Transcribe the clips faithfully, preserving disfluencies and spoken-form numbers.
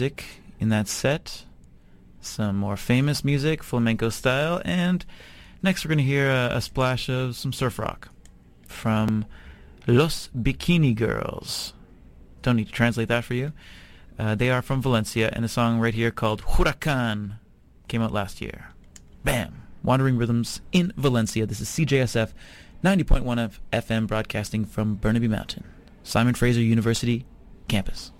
in that set, some more famous music, flamenco style, and next we're going to hear a, a splash of some surf rock from Los Bikini Girls. Don't need to translate that for you. Uh, they are from Valencia, and a song right here called Huracan came out last year. Bam! Wandering Rhythms in Valencia. This is C J S F ninety point one F M broadcasting from Burnaby Mountain, Simon Fraser University campus.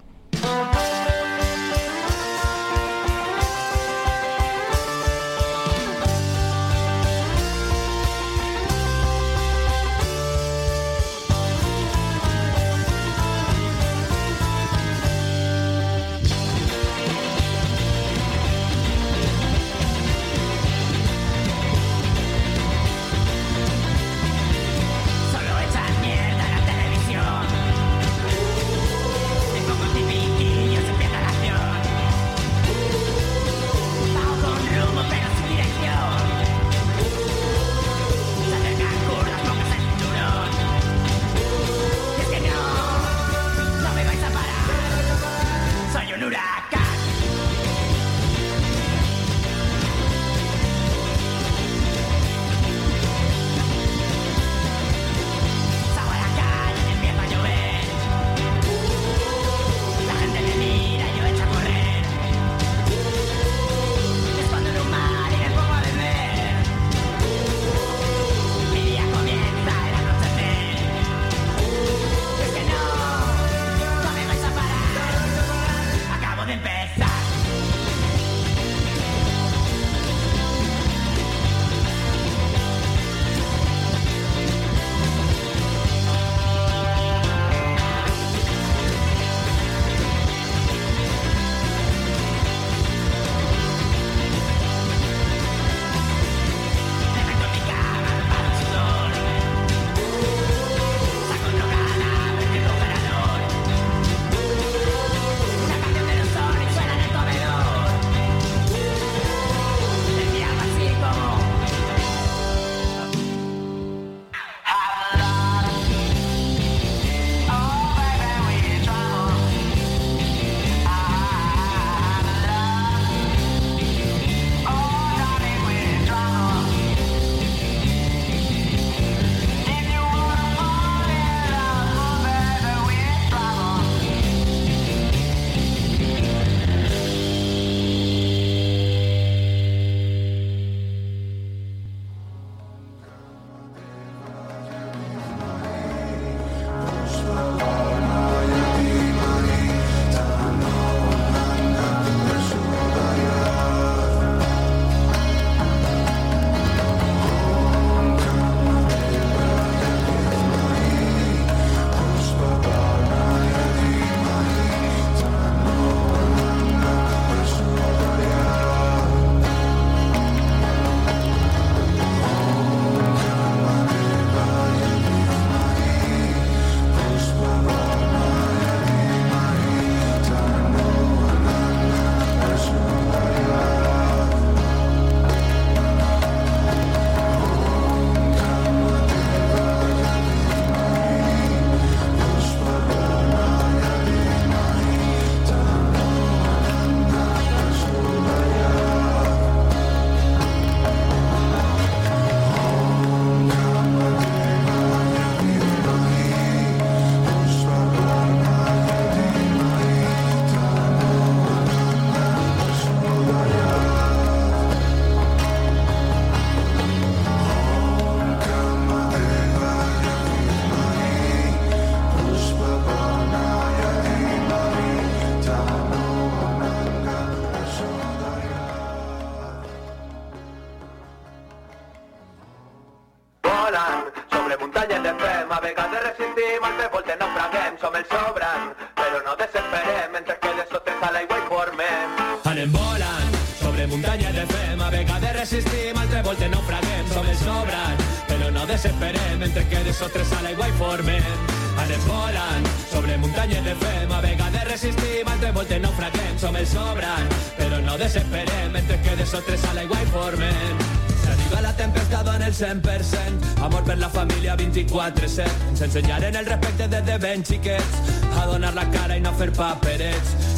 cent per cent amor per la família vint-i-quatre set. Ens ensenyaren el respecte des de ben xiquets, a donar la cara i no fer paperets.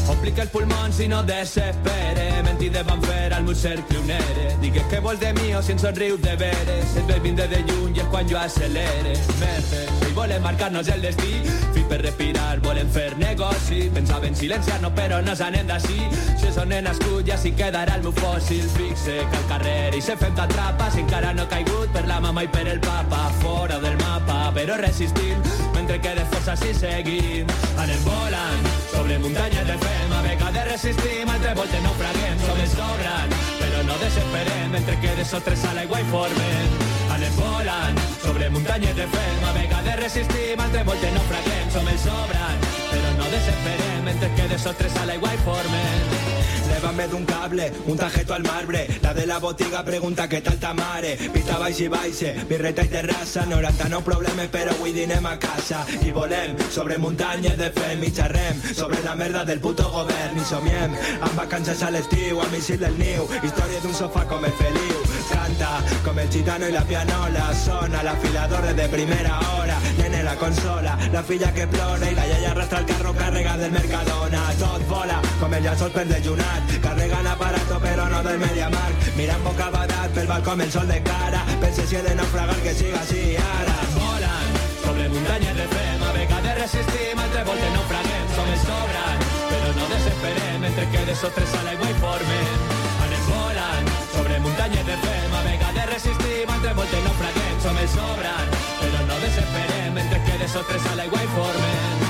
Omplica els pulmons i no desespere. Mentir davant fer al meu cercle un ere. Digues que vols de mi o si ens somrius de veres. El vell vindre de lluny i és quan jo accelere. Merda, si volem marcar-nos el destí, fit per respirar, volem fer negoci. Pensaven silenciar-nos però no s'anem d'ací. Si és on he nascut ja s'hi quedarà el meu fòssil. Fixe que al carrer i se fem t'atrapa. Si encara no he caigut per la mama i per el papa. Fora del mapa però resistim. Mentre quede força si seguim. Anem volant sobre muntanyes de fem. A vegades resistim, altres voltes naufraguem. Som els sobran, però no desesperem. Mentre quede sostres a l'aigua i formem. Anem volant sobre muntanyes de fem. A vegades resistim, altres voltes naufraguem. Som els sobran, però no desesperem. Mentre quede sostres a l'aigua i formem. Llévame d'un cable, un tarjeto al marbre. La de la botiga pregunta què tal ta mare. Pista baix i baixe, birreta i terrassa. noranta-nou problemes però avui dinem a casa. I volem sobre muntanyes de fem. I xerrem sobre la merda del puto govern. I somiem amb vacances a l'estiu, a missil del niu. Història d'un sofà com el Feliu. Canta com el gitano i la pianola. Sona l'afilador de primera hora. Nene la consola, la filla que plora. I la iaia arrastra el carro carregat del Mercadona. Tot vola com el llençol per dejunat. Carregant aparato però no del MediaMarkt. Mirant boca badat pel balcó amb el sol de cara. Pense si he de naufragar que siga així ara. Volant sobre muntanyes de fem. A vegades resistim, altres voltes naufraguem. Som els sobran, però no desesperem. Mentre quede sostres a l'aigua i formem. Anem volant sobre muntanyes de fem. A vegades resistim, altres voltes naufraguem. Som els sobran, però no desesperem. Mentre quede sostres a l'aigua i formem.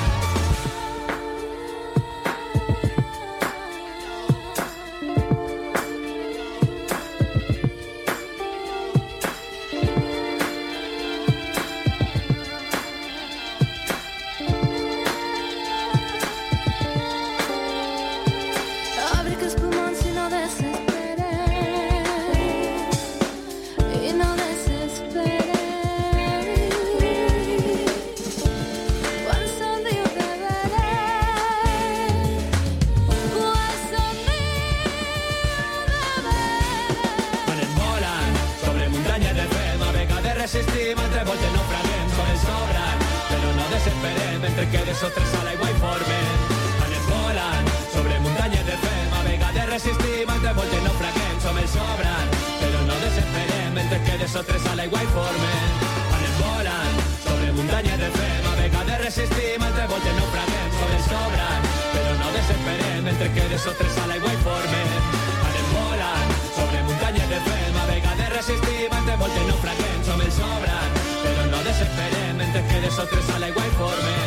resistim, altres voltes naufraguem, som els sobran, però no desesperem, mentre que de sostres a l'aigua i formen. Anem volant sobre muntanyes de fem, a vegades resistim, altres voltes naufraguem, som els sobran, però no desesperem, mentre que de sostres a l'aigua i formen. Anem volant sobre muntanyes de fem, a vegades resistim, altres voltes naufraguem, som els sobran, però no desesperem, mentre que de sostres a l'aigua i formen. Anem volant sobre muntanyes de fem, a vegades resistim, altres voltes naufraguem, som els sobran, però no desesperem, mentre que de sostres a l'aigua i formen.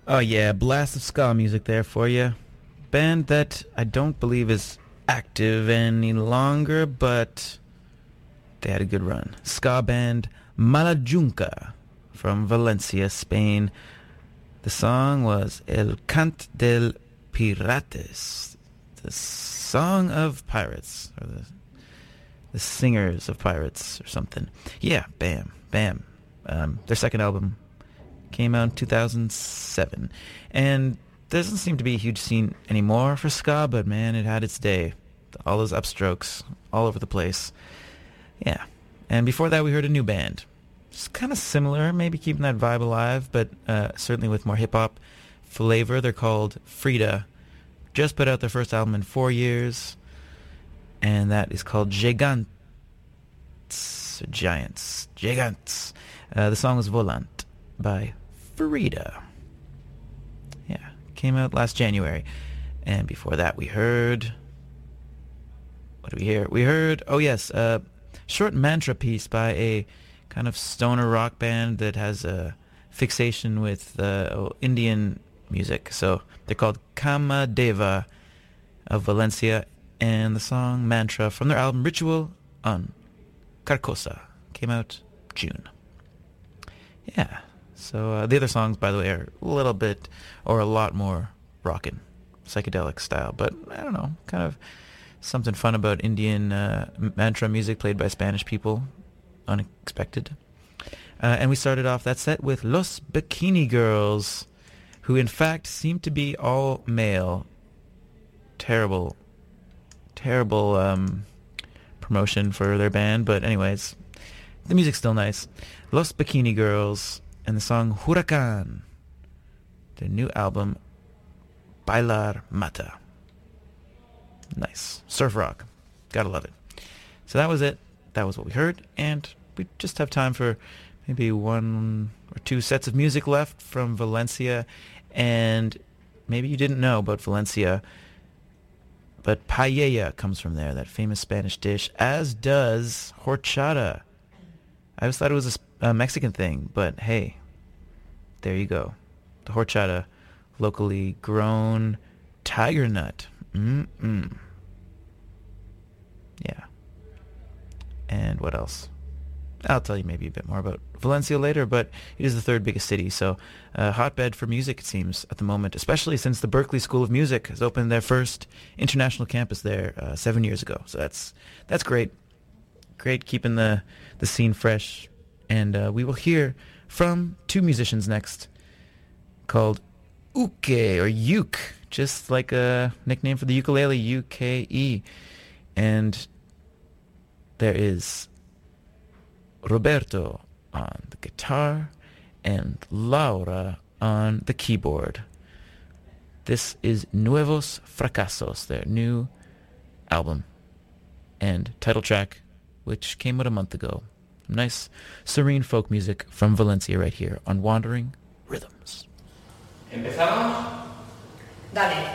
Oh yeah, blast of ska music there for you. Band that I don't believe is active any longer, but they had a good run. Ska band Malajunca from Valencia, Spain. The song was El Cant del Pirates, the song of pirates, or the the singers of pirates, or something. Yeah, bam, bam. Um, their second album came out in two thousand seven, and there doesn't seem to be a huge scene anymore for ska, but man, it had its day. All those upstrokes all over the place. Yeah. And before that, we heard a new band. It's kind of similar, maybe keeping that vibe alive, but uh, certainly with more hip-hop flavor. They're called Frida. Just put out their first album in four years, and that is called Gigants. Giants. Gigants. Uh, the song was Volant by Frida. Yeah, came out last January. And before that, we heard... What did we hear? We heard, oh yes, a short mantra piece by a kind of stoner rock band that has a fixation with uh, Indian music. So they're called Kamadeva of Valencia, and the song Mantra from their album Ritual on Carcosa came out June. Yeah, so uh, the other songs, by the way, are a little bit or a lot more rockin', psychedelic style, but I don't know, kind of something fun about Indian uh, mantra music played by Spanish people. Unexpected. Uh, and we started off that set with Los Bikini Girls, who in fact seem to be all male. Terrible, terrible um, promotion for their band, but anyways, the music's still nice. Los Bikini Girls and the song Huracan, their new album Bailar Mata. Nice. Surf rock. Gotta love it. So that was it. That was what we heard. And we just have time for maybe one or two sets of music left from Valencia. And maybe you didn't know about Valencia, but paella comes from there, that famous Spanish dish, as does horchata. I always thought it was a, a Mexican thing, but hey, there you go. The horchata, locally grown tiger nut. Mm-mm. Yeah. And what else? I'll tell you maybe a bit more about Valencia later, but it is the third biggest city, so a hotbed for music, it seems, at the moment, especially since the Berklee School of Music has opened their first international campus there uh, seven years ago. So that's that's great. Great keeping the, the scene fresh. And uh, we will hear from two musicians next called Uke, or Uke, just like a nickname for the ukulele, U K E. And there is Roberto on the guitar and Laura on the keyboard. This is Nuevos Fracasos, their new album and title track, which came out a month ago. Nice, serene folk music from Valencia right here on Wandering Rhythms. ¿Empezamos? Dale.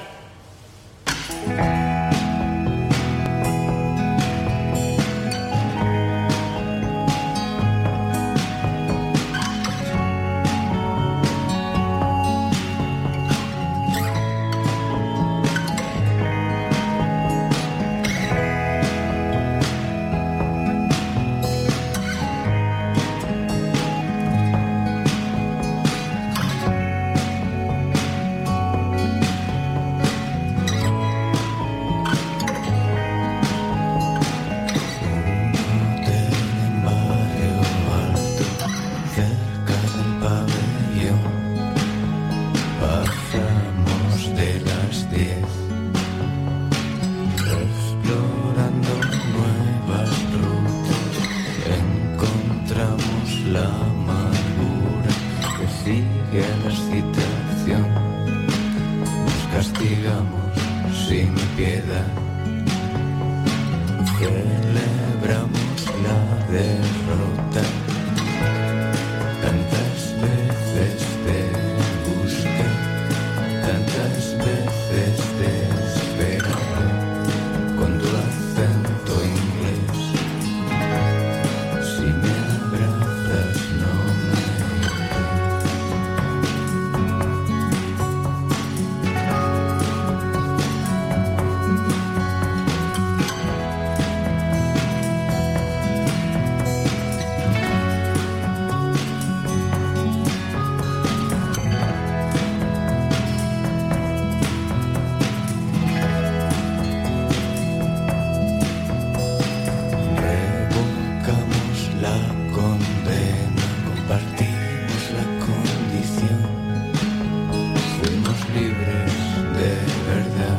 condena, compartimos la condición. Fuimos libres de verdad.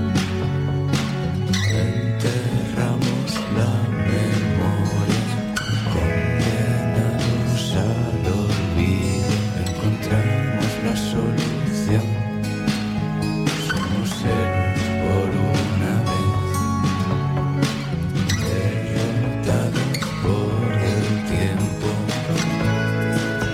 Enterramos la memoria, condenados al olvido. Encontramos la solución. Somos héroes por una vez, derrotados por el tiempo.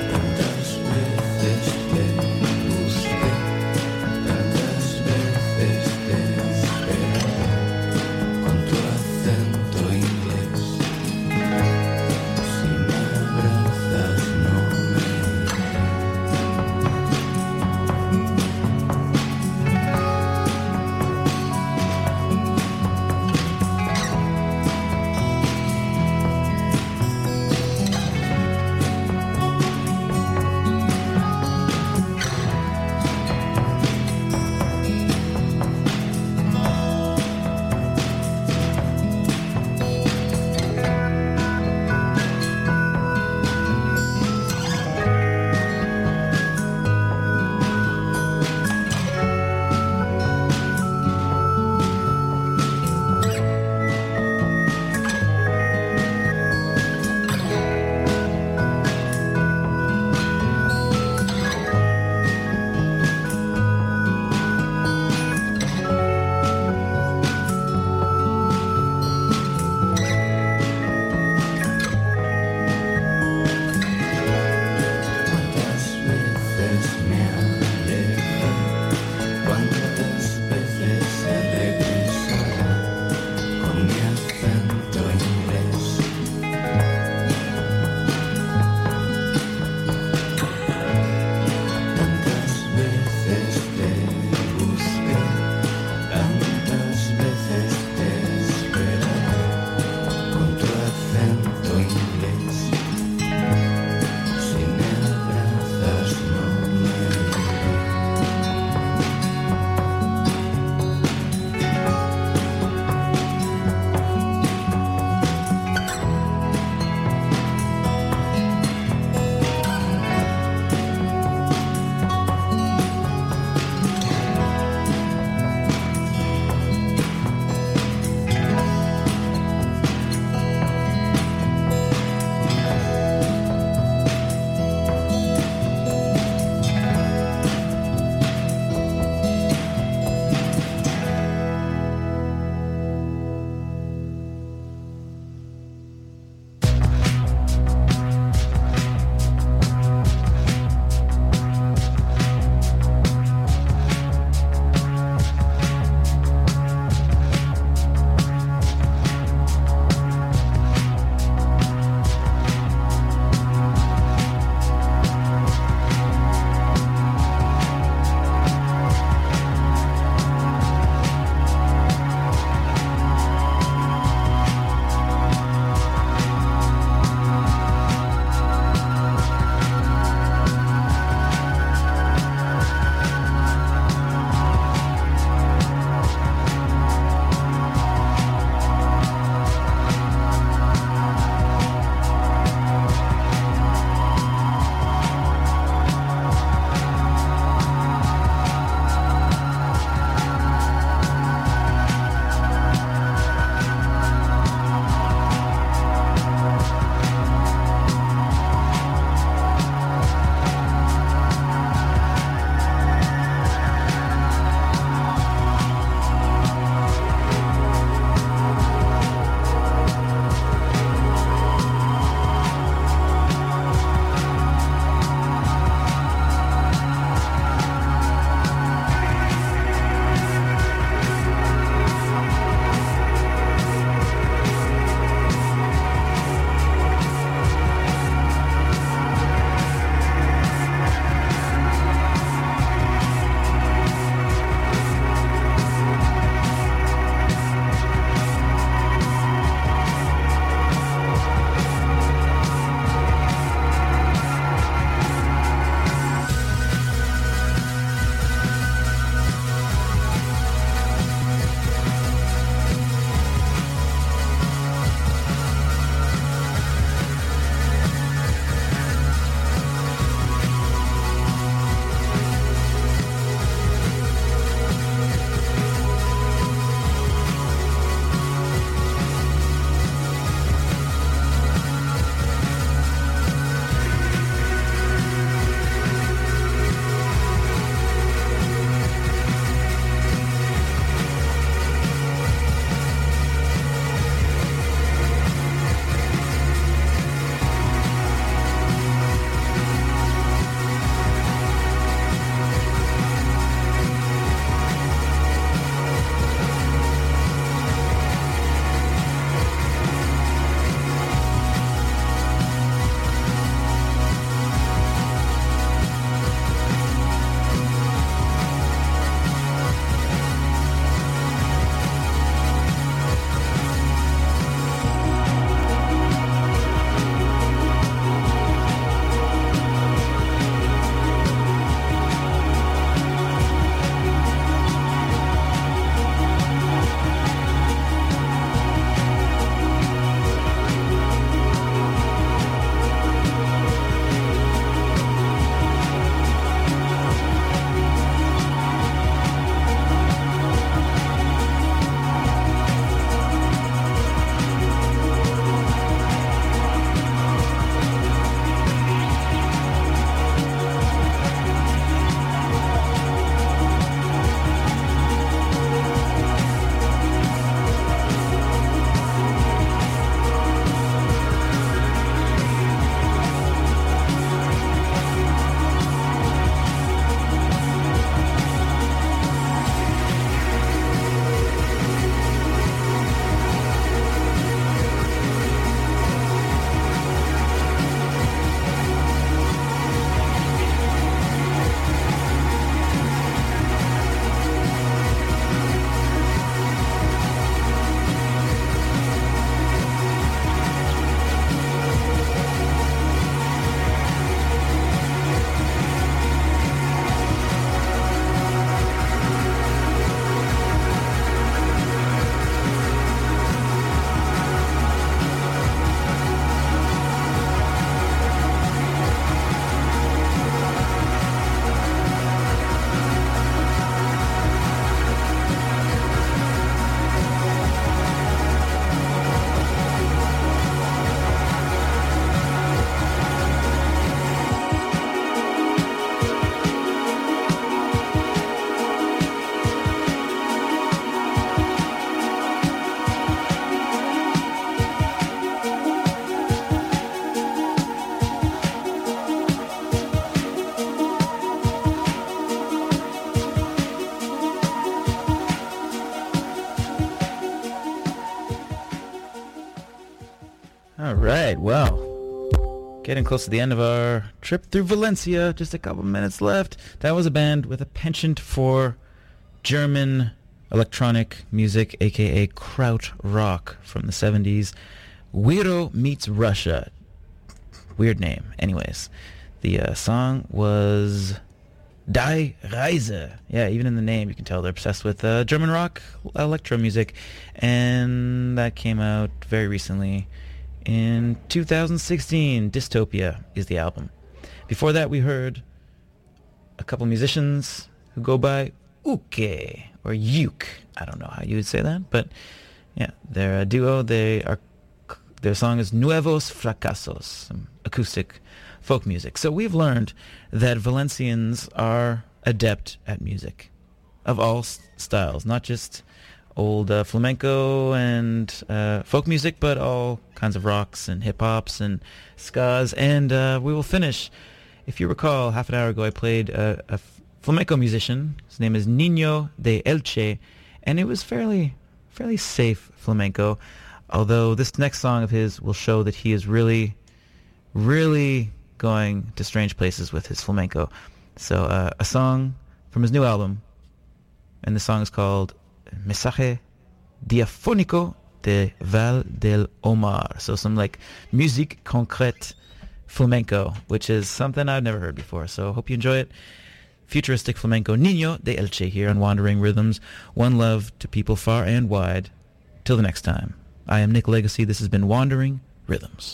right, well, getting close to the end of our trip through Valencia. Just a couple minutes left. That was a band with a penchant for German electronic music, aka kraut rock from the seventies. Weirdo Meets Russia. Weird name. Anyways, the uh, song was Die Reise. Yeah, even in the name you can tell they're obsessed with uh, German rock, electro music. And that came out very recently in two thousand sixteen. Dystopia is the album. Before that we heard a couple musicians who go by Uke or Uke. I don't know how you would say that, but yeah, they're a duo. They are their song is Nuevos Fracasos, some acoustic folk music. So we've learned that Valencians are adept at music of all s- styles, not just old uh, flamenco and uh, folk music, but all kinds of rocks and hip-hops and skas. And uh, we will finish, if you recall, half an hour ago I played a, a flamenco musician. His name is Nino de Elche, and it was fairly fairly safe flamenco, although this next song of his will show that he is really, really going to strange places with his flamenco. So uh, a song from his new album, and the song is called Mensaje Diafónico de Val del Omar. So some like musique concrète flamenco, which is something I've never heard before. So hope you enjoy it. Futuristic flamenco, Nino de Elche here on Wandering Rhythms. One love to people far and wide. Till the next time, I am Nick Legacy. This has been Wandering Rhythms.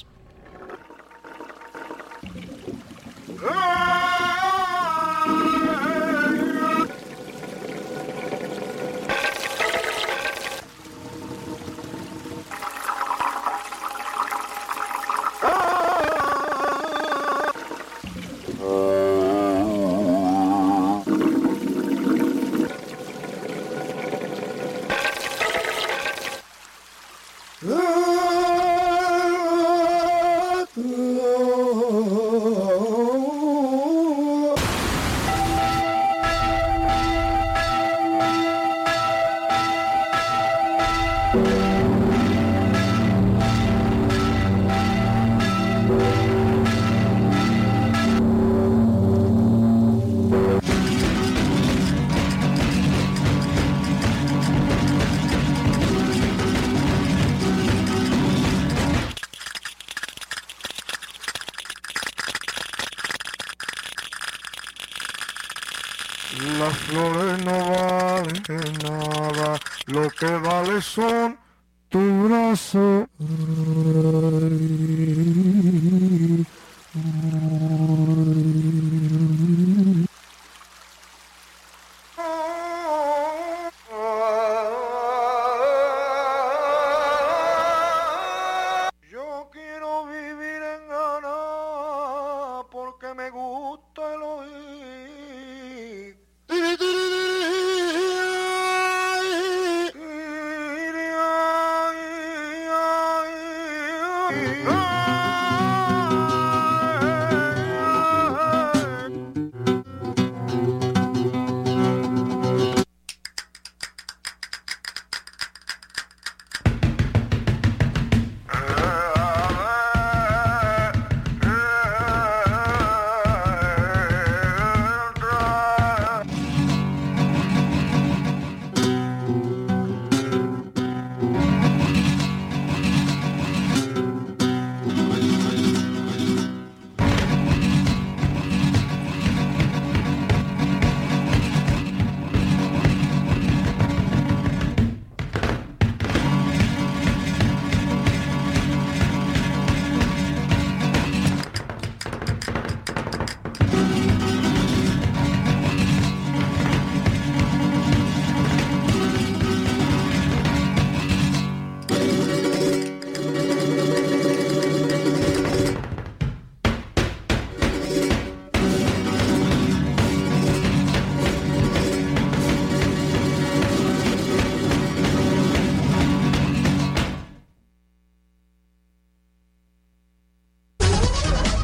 Las flores no valen nada, lo que vale son tu brazo.